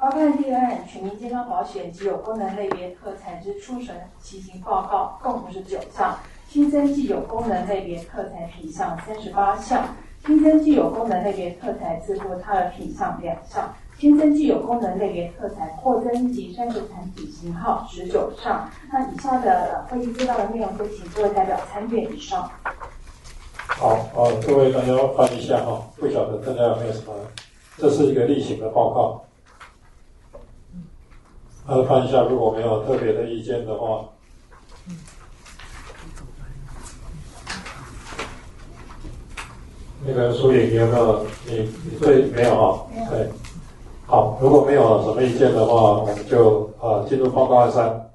报告案第2案，全民健康保险及有功能类别特材之初审情形报告共59项，新增既有功能类别特材品项38项，新增既有功能类别特材自负他人品项2项，新增既有功能类别特材扩增及30产品型号19项。那以下的会议资料的内容，就请各位代表参阅以上。 好，各位大家翻一下哈，不晓得大家有没有什么？这是一个例行的报告。翻一下，如果没有特别的意见的话，那个苏颖，你有没有？你对没有哈？对。好，如果没有什么意见的话，我们就进入报告案3。